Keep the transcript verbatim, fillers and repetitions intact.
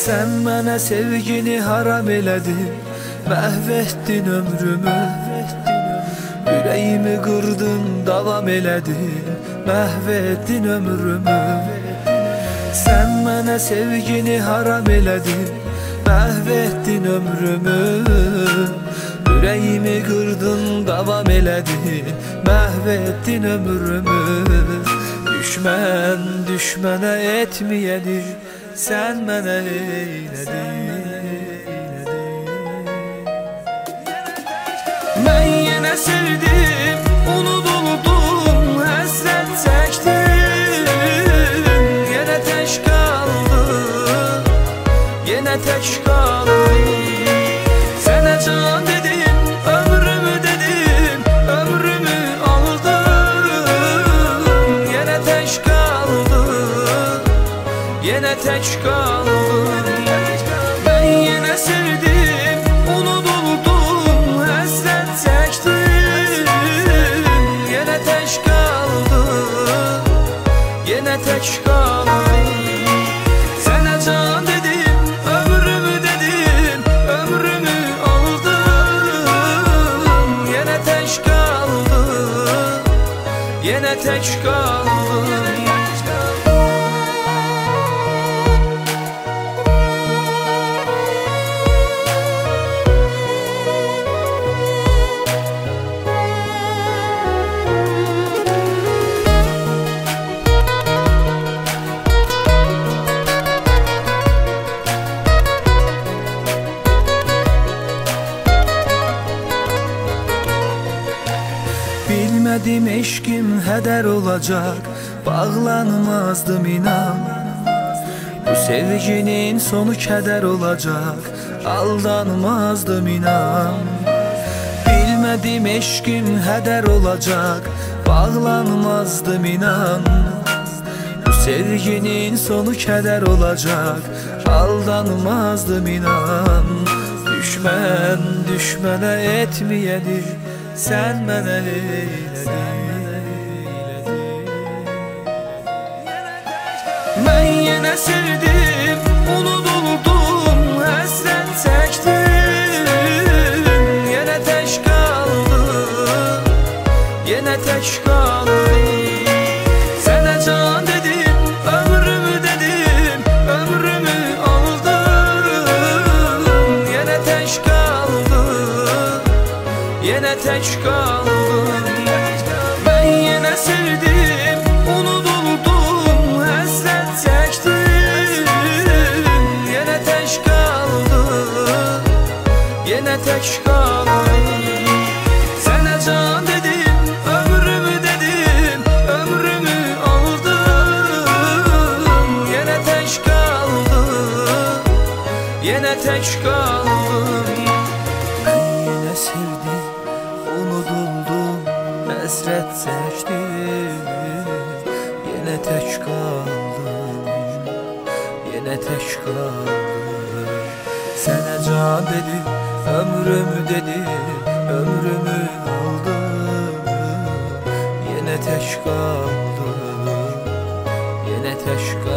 Sən mənə sevgini haram elədin, məhv etdin ömrümü. Ürəyimi qırdın, davam elədin, məhv etdin ömrümü. Sən mənə sevgini haram elədin, məhv etdin ömrümü. Ürəyimi qırdın, davam elədin, məhv etdin ömrümü. Düşmən düşmənə etməyəni sən mənə eylədin. Mən yenə sevdim, unuduldum, həsrət çəkdim. Yenə tək qaldım, yenə tək qaldım. Sənə can dedim, ömrümü dedim, ömrümü aldım. Yenə tək qaldım, yenə tək qaldım. Mən yenə sevdim, unuduldum, həsrət çəkdim. Yenə tək qaldım, yenə tək qaldım. Sənə can dedim, ömrümü dedim, ömrümü aldım. Yenə tək qaldım, yenə tək qaldım. Bilmədim eşkim hədər olacaq, bağlanmazdım inan. Bu sevginin sonu kədər olacaq, aldanmazdım inan. Bilmədim eşkim hədər olacaq, bağlanmazdım inan. Bu sevginin sonu kədər olacaq, aldanmazdım inan. Düşmən düşmənə etməyəni sən mənə eylədin. Mən yenə sevdim, unuduldum, həsrət çəkdim. Yenə tək qaldım, yenə tək qaldım. Sənə can dedim, ömrümü dedim, ömrümü aldım. Yenə tək qaldım, yenə tək qaldım. Mən yenə sevdim, unuduldum, həsrət çəkdim. Yenə tək qaldım, yenə tək qaldım. Sənə can dedim, ömrümü dedim, ömrümü aldım. Yenə tək qaldım, yenə tək qaldım. Mən yenə sevdim, unuduldum, həsrət çəkdim. Yenə tək qaldım, yenə tək qaldım. Sənə can dedim, ömrümü dedim, ömrümü aldım. Yenə tək qaldım, yenə tək qaldım.